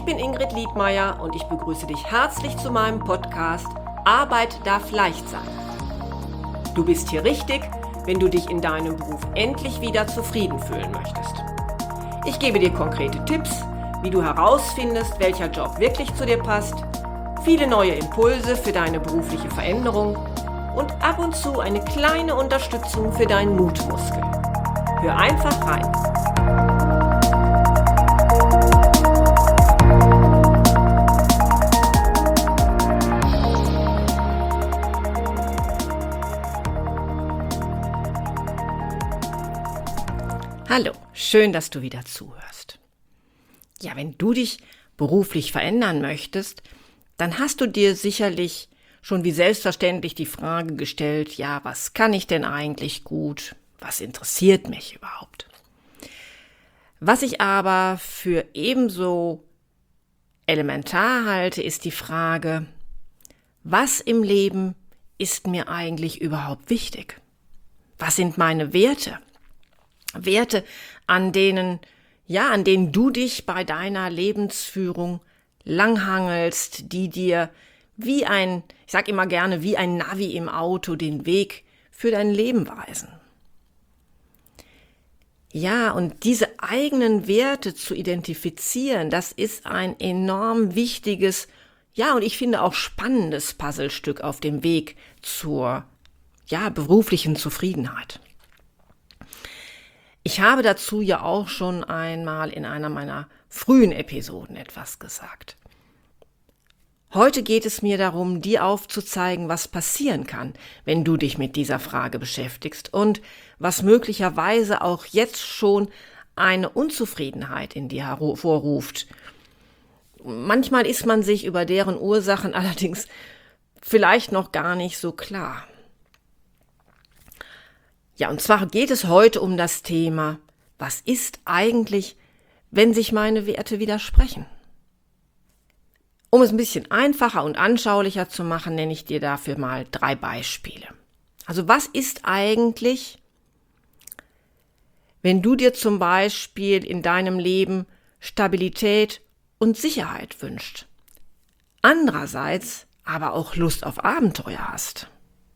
Ich bin Ingrid Liedmeier und ich begrüße dich herzlich zu meinem Podcast Arbeit darf leicht sein. Du bist hier richtig, wenn du dich in deinem Beruf endlich wieder zufrieden fühlen möchtest. Ich gebe dir konkrete Tipps, wie du herausfindest, welcher Job wirklich zu dir passt, viele neue Impulse für deine berufliche Veränderung und ab und zu eine kleine Unterstützung für deinen Mutmuskel. Hör einfach rein. Hallo, schön, dass du wieder zuhörst. Ja, wenn du dich beruflich verändern möchtest, dann hast du dir sicherlich schon wie selbstverständlich die Frage gestellt, ja, was kann ich denn eigentlich gut? Was interessiert mich überhaupt? Was ich aber für ebenso elementar halte, ist die Frage, was im Leben ist mir eigentlich überhaupt wichtig? Was sind meine Werte? Werte, an denen du dich bei deiner Lebensführung langhangelst, die dir wie ein Navi im Auto den Weg für dein Leben weisen. Ja, und diese eigenen Werte zu identifizieren, das ist ein enorm wichtiges, und ich finde auch spannendes Puzzlestück auf dem Weg zur, beruflichen Zufriedenheit. Ich habe dazu ja auch schon einmal in einer meiner frühen Episoden etwas gesagt. Heute geht es mir darum, dir aufzuzeigen, was passieren kann, wenn du dich mit dieser Frage beschäftigst und was möglicherweise auch jetzt schon eine Unzufriedenheit in dir hervorruft. Manchmal ist man sich über deren Ursachen allerdings vielleicht noch gar nicht so klar. Ja, und zwar geht es heute um das Thema, was ist eigentlich, wenn sich meine Werte widersprechen? Um es ein bisschen einfacher und anschaulicher zu machen, nenne ich dir dafür mal 3 Beispiele. Also was ist eigentlich, wenn du dir zum Beispiel in deinem Leben Stabilität und Sicherheit wünschst, andererseits aber auch Lust auf Abenteuer hast?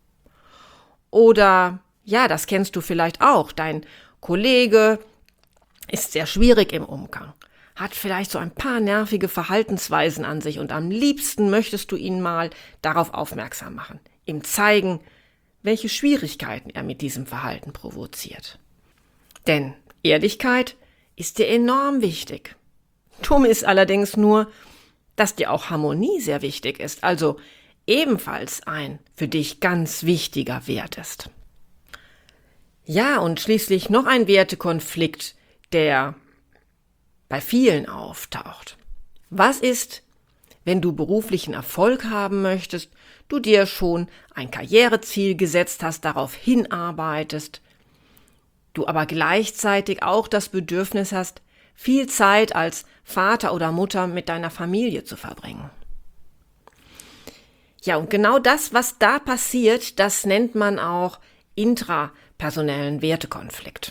Oder das kennst du vielleicht auch. Dein Kollege ist sehr schwierig im Umgang, hat vielleicht so ein paar nervige Verhaltensweisen an sich und am liebsten möchtest du ihn mal darauf aufmerksam machen, ihm zeigen, welche Schwierigkeiten er mit diesem Verhalten provoziert. Denn Ehrlichkeit ist dir enorm wichtig. Dumm ist allerdings nur, dass dir auch Harmonie sehr wichtig ist, also ebenfalls ein für dich ganz wichtiger Wert ist. Ja, und schließlich noch ein Wertekonflikt, der bei vielen auftaucht. Was ist, wenn du beruflichen Erfolg haben möchtest, du dir schon ein Karriereziel gesetzt hast, darauf hinarbeitest, du aber gleichzeitig auch das Bedürfnis hast, viel Zeit als Vater oder Mutter mit deiner Familie zu verbringen? Ja, und genau das, was da passiert, das nennt man auch intrapersonellen Wertekonflikt.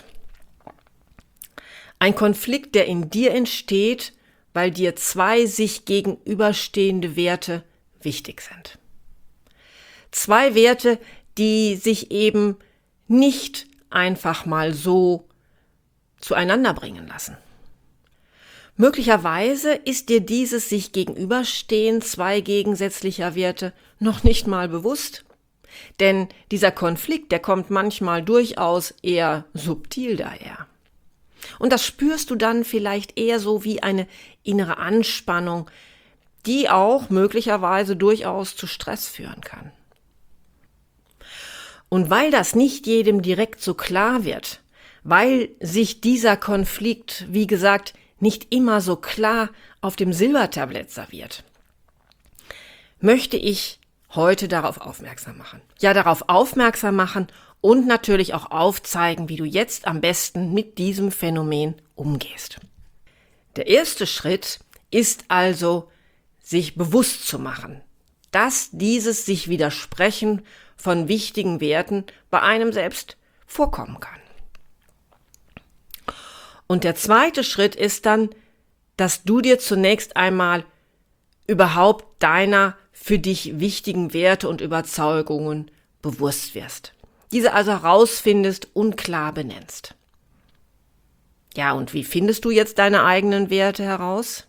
Ein Konflikt, der in dir entsteht, weil dir 2 sich gegenüberstehende Werte wichtig sind. 2 Werte, die sich eben nicht einfach mal so zueinander bringen lassen. Möglicherweise ist dir dieses sich gegenüberstehen 2 gegensätzlicher Werte noch nicht mal bewusst. Denn dieser Konflikt, der kommt manchmal durchaus eher subtil daher. Und das spürst du dann vielleicht eher so wie eine innere Anspannung, die auch möglicherweise durchaus zu Stress führen kann. Und weil das nicht jedem direkt so klar wird, weil sich dieser Konflikt, wie gesagt, nicht immer so klar auf dem Silbertablett serviert, möchte ich heute darauf aufmerksam machen. Ja, darauf aufmerksam machen und natürlich auch aufzeigen, wie du jetzt am besten mit diesem Phänomen umgehst. Der erste Schritt ist also, sich bewusst zu machen, dass dieses sich Widersprechen von wichtigen Werten bei einem selbst vorkommen kann. Und der zweite Schritt ist dann, dass du dir zunächst einmal überhaupt deiner für dich wichtigen Werte und Überzeugungen bewusst wirst. Diese also herausfindest und klar benennst. Ja, und wie findest du jetzt deine eigenen Werte heraus?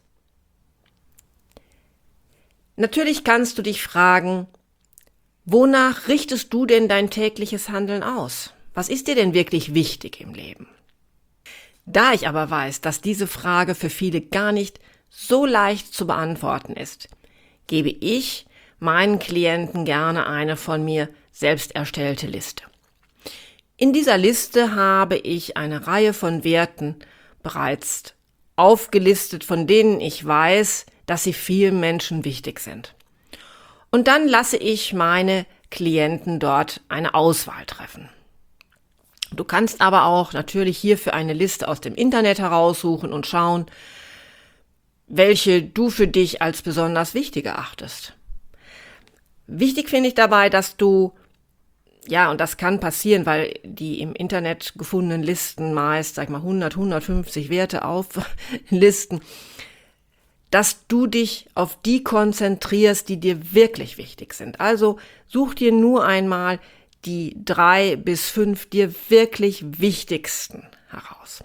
Natürlich kannst du dich fragen, wonach richtest du denn dein tägliches Handeln aus? Was ist dir denn wirklich wichtig im Leben? Da ich aber weiß, dass diese Frage für viele gar nicht so leicht zu beantworten ist, gebe ich meinen Klienten gerne eine von mir selbst erstellte Liste. In dieser Liste habe ich eine Reihe von Werten bereits aufgelistet, von denen ich weiß, dass sie vielen Menschen wichtig sind. Und dann lasse ich meine Klienten dort eine Auswahl treffen. Du kannst aber auch natürlich hierfür eine Liste aus dem Internet heraussuchen und schauen, welche du für dich als besonders wichtig erachtest. Wichtig finde ich dabei, dass du, ja, und das kann passieren, weil die im Internet gefundenen Listen meist, 100, 150 Werte auflisten, dass du dich auf die konzentrierst, die dir wirklich wichtig sind. Also such dir nur einmal die 3 bis 5 dir wirklich wichtigsten heraus.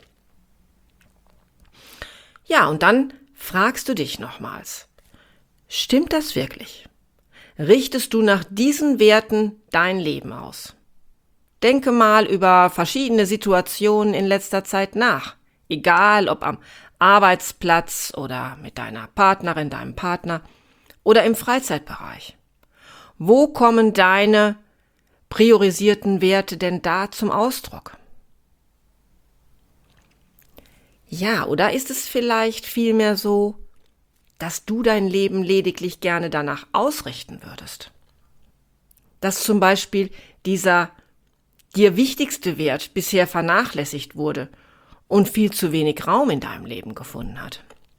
Ja, und dann fragst du dich nochmals, stimmt das wirklich? Richtest du nach diesen Werten dein Leben aus? Denke mal über verschiedene Situationen in letzter Zeit nach, egal ob am Arbeitsplatz oder mit deiner Partnerin, deinem Partner oder im Freizeitbereich. Wo kommen deine priorisierten Werte denn da zum Ausdruck? Ja, oder ist es vielleicht vielmehr so, dass du dein Leben lediglich gerne danach ausrichten würdest? Dass zum Beispiel dieser dir wichtigste Wert bisher vernachlässigt wurde und viel zu wenig Raum in deinem Leben gefunden hat?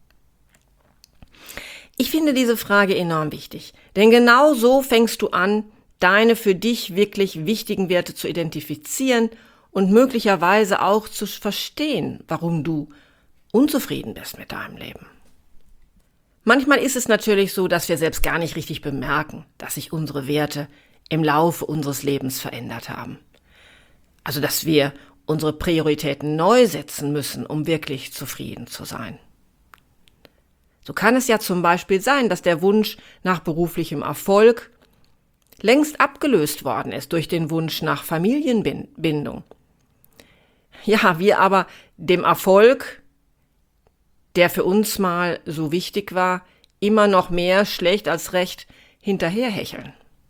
Ich finde diese Frage enorm wichtig, denn genau so fängst du an, deine für dich wirklich wichtigen Werte zu identifizieren und möglicherweise auch zu verstehen, warum du unzufrieden bist mit deinem Leben. Manchmal ist es natürlich so, dass wir selbst gar nicht richtig bemerken, dass sich unsere Werte im Laufe unseres Lebens verändert haben. Also, dass wir unsere Prioritäten neu setzen müssen, um wirklich zufrieden zu sein. So kann es ja zum Beispiel sein, dass der Wunsch nach beruflichem Erfolg längst abgelöst worden ist durch den Wunsch nach Familienbindung. Ja, wir aber dem Erfolg, der für uns mal so wichtig war, immer noch mehr schlecht als recht hinterherhecheln.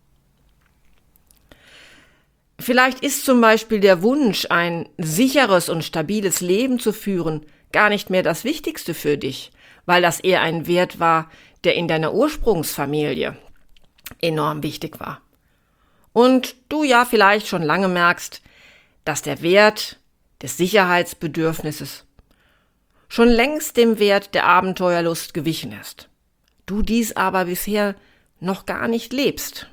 Vielleicht ist zum Beispiel der Wunsch, ein sicheres und stabiles Leben zu führen, gar nicht mehr das Wichtigste für dich, weil das eher ein Wert war, der in deiner Ursprungsfamilie enorm wichtig war. Und du ja vielleicht schon lange merkst, dass der Wert des Sicherheitsbedürfnisses schon längst dem Wert der Abenteuerlust gewichen ist. Du dies aber bisher noch gar nicht lebst.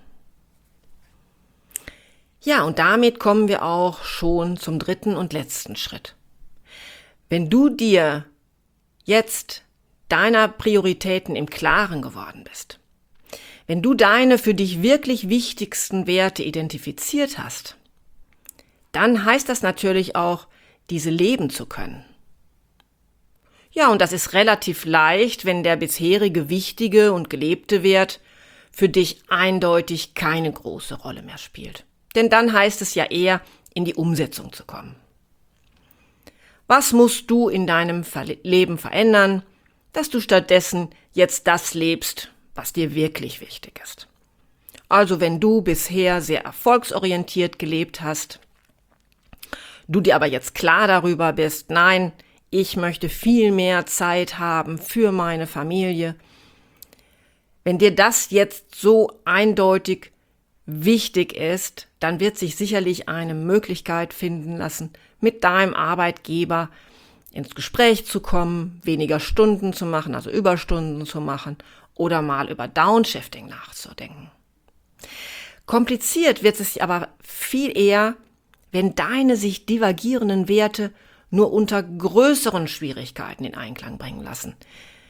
Ja, und damit kommen wir auch schon zum 3. und letzten Schritt. Wenn du dir jetzt deiner Prioritäten im Klaren geworden bist, wenn du deine für dich wirklich wichtigsten Werte identifiziert hast, dann heißt das natürlich auch, diese leben zu können. Ja, und das ist relativ leicht, wenn der bisherige wichtige und gelebte Wert für dich eindeutig keine große Rolle mehr spielt. Denn dann heißt es ja eher, in die Umsetzung zu kommen. Was musst du in deinem Leben verändern, dass du stattdessen jetzt das lebst, was dir wirklich wichtig ist? Also wenn du bisher sehr erfolgsorientiert gelebt hast, du dir aber jetzt klar darüber bist, nein, ich möchte viel mehr Zeit haben für meine Familie. Wenn dir das jetzt so eindeutig wichtig ist, dann wird sich sicherlich eine Möglichkeit finden lassen, mit deinem Arbeitgeber ins Gespräch zu kommen, weniger Stunden zu machen, also Überstunden zu machen oder mal über Downshifting nachzudenken. Kompliziert wird es aber viel eher, wenn deine sich divergierenden Werte nur unter größeren Schwierigkeiten in Einklang bringen lassen.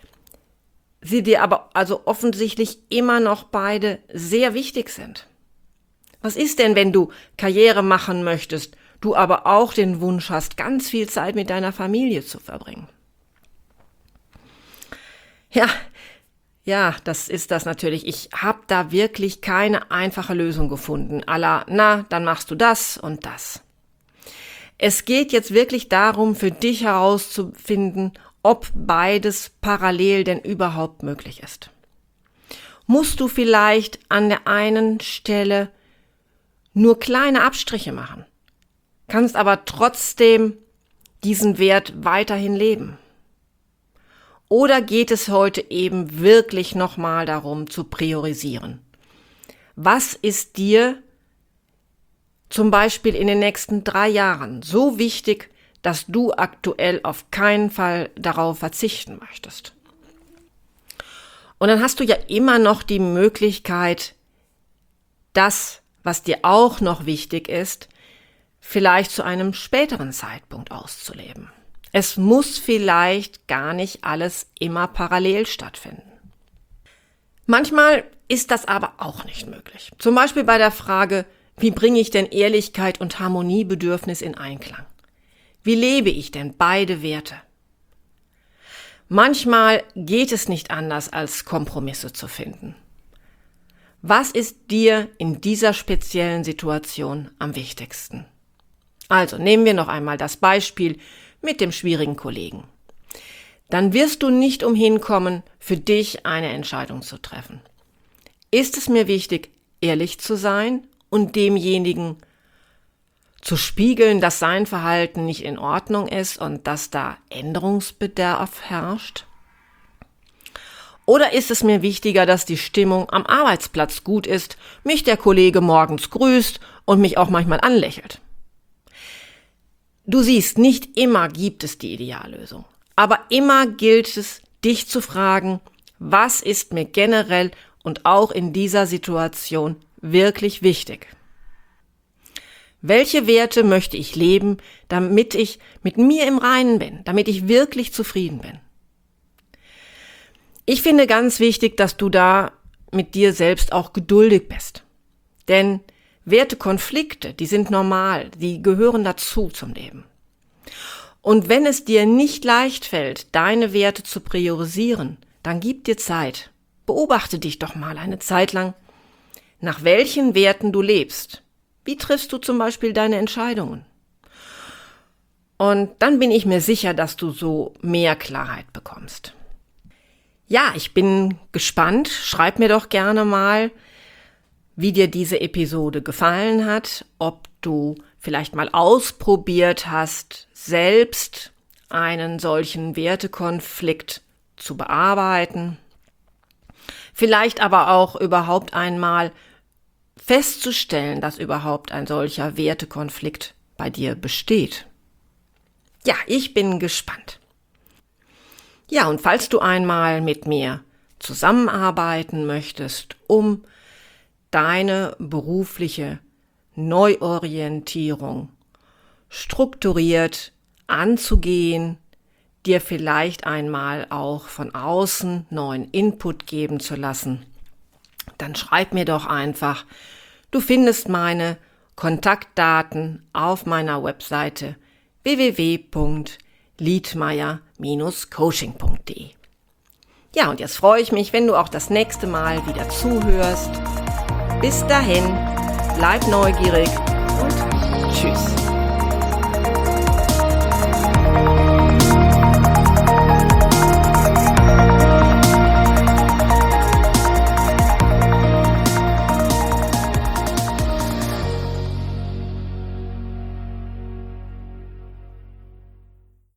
sie dir aber also offensichtlich immer noch beide sehr wichtig sind. Was ist denn, wenn du Karriere machen möchtest, du aber auch den Wunsch hast, ganz viel Zeit mit deiner Familie zu verbringen? Ja, das ist das natürlich. Ich habe da wirklich keine einfache Lösung gefunden. Dann machst du das und das. Es geht jetzt wirklich darum, für dich herauszufinden, ob beides parallel denn überhaupt möglich ist. Musst du vielleicht an der einen Stelle nur kleine Abstriche machen, kannst aber trotzdem diesen Wert weiterhin leben? Oder geht es heute eben wirklich nochmal darum zu priorisieren? Was ist dir zum Beispiel in den nächsten 3 Jahren so wichtig, dass du aktuell auf keinen Fall darauf verzichten möchtest? Und dann hast du ja immer noch die Möglichkeit, das, was dir auch noch wichtig ist, vielleicht zu einem späteren Zeitpunkt auszuleben. Es muss vielleicht gar nicht alles immer parallel stattfinden. Manchmal ist das aber auch nicht möglich. Zum Beispiel bei der Frage, wie bringe ich denn Ehrlichkeit und Harmoniebedürfnis in Einklang? Wie lebe ich denn beide Werte? Manchmal geht es nicht anders, als Kompromisse zu finden. Was ist dir in dieser speziellen Situation am wichtigsten? Also nehmen wir noch einmal das Beispiel mit dem schwierigen Kollegen. Dann wirst du nicht umhin kommen, für dich eine Entscheidung zu treffen. Ist es mir wichtig, ehrlich zu sein und demjenigen zu spiegeln, dass sein Verhalten nicht in Ordnung ist und dass da Änderungsbedarf herrscht? Oder ist es mir wichtiger, dass die Stimmung am Arbeitsplatz gut ist, mich der Kollege morgens grüßt und mich auch manchmal anlächelt? Du siehst, nicht immer gibt es die Ideallösung, aber immer gilt es, dich zu fragen, was ist mir generell und auch in dieser Situation wirklich wichtig? Welche Werte möchte ich leben, damit ich mit mir im Reinen bin, damit ich wirklich zufrieden bin? Ich finde ganz wichtig, dass du da mit dir selbst auch geduldig bist. Denn Wertekonflikte, die sind normal, die gehören dazu zum Leben. Und wenn es dir nicht leicht fällt, deine Werte zu priorisieren, dann gib dir Zeit. Beobachte dich doch mal eine Zeit lang, nach welchen Werten du lebst. Wie triffst du zum Beispiel deine Entscheidungen? Und dann bin ich mir sicher, dass du so mehr Klarheit bekommst. Ja, ich bin gespannt. Schreib mir doch gerne mal, wie dir diese Episode gefallen hat, ob du vielleicht mal ausprobiert hast, selbst einen solchen Wertekonflikt zu bearbeiten. Vielleicht aber auch überhaupt einmal festzustellen, dass überhaupt ein solcher Wertekonflikt bei dir besteht. Ja, ich bin gespannt. Ja, und falls du einmal mit mir zusammenarbeiten möchtest, um deine berufliche Neuorientierung strukturiert anzugehen, dir vielleicht einmal auch von außen neuen Input geben zu lassen, dann schreib mir doch einfach. Du findest meine Kontaktdaten auf meiner Webseite www.liedmeier-coaching.de. Ja, und jetzt freue ich mich, wenn du auch das nächste Mal wieder zuhörst. Bis dahin, bleib neugierig